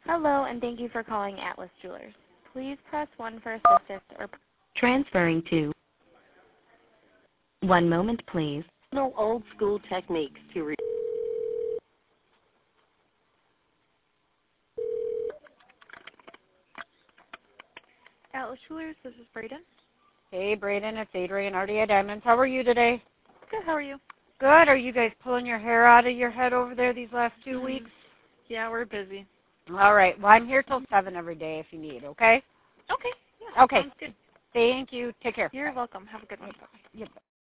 Hello, and thank you for calling Atlas Jewelers. Please press 1 for assistance or... Transferring to... One moment, please. No old school techniques to... Atlas Jewelers, this is Braden. Hey, Braden, it's Adrienne RDA Diamonds. How are you today? Good, how are you? Good. Are you guys pulling your hair out of your head over there these last 2 weeks? Yeah, we're busy. All right. Well, I'm here till 7 every day if you need, okay? Okay, yeah, Okay. sounds good. Thank you. Take care. You're welcome. Have a good one. Yep.